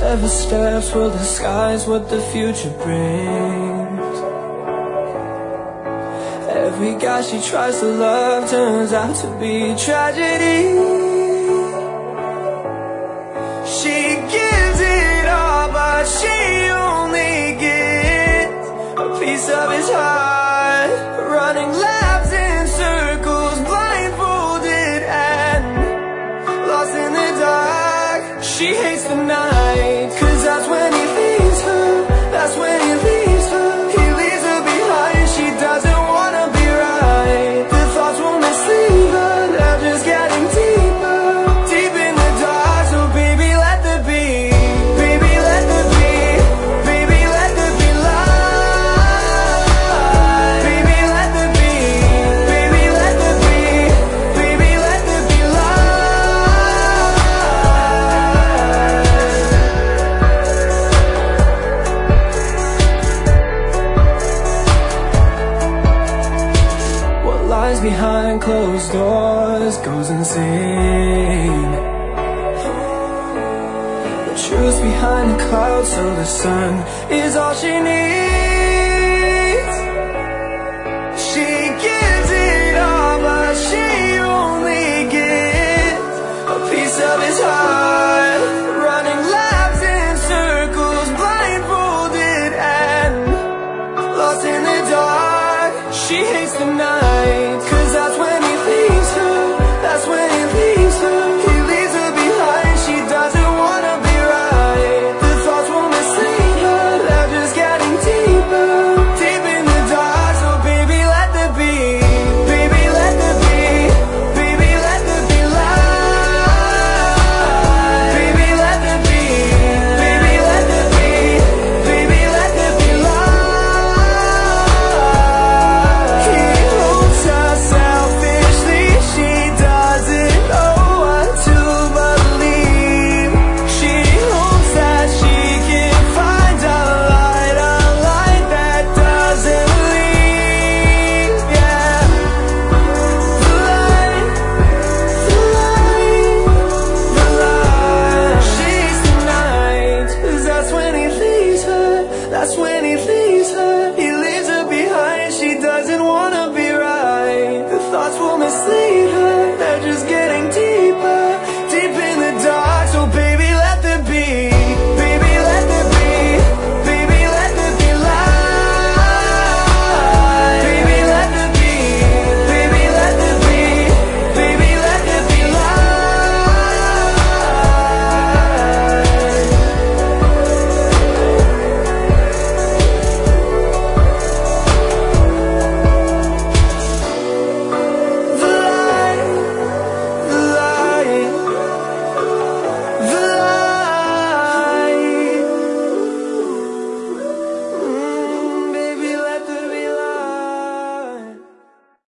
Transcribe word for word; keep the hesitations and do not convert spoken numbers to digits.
Clever steps will disguise what the future brings. Every guy she tries to love turns out to be tragedy. She gives it all, but she only gets a piece of his heart. Running laps in circles, blindfolded and lost in the dark. She hates the night, cause that's when he leaves her. That's when he leaves her. He leaves her behind, she doesn't wanna be right. The thoughts won't mislead her, they're just getting deeper, deep in the dark. So baby, let the be, baby, let the be, baby, let the be light. Baby, let the be, baby, let the be, baby, let the be lies behind closed doors goes insane. The truth behind the clouds, so the sun is all she needs.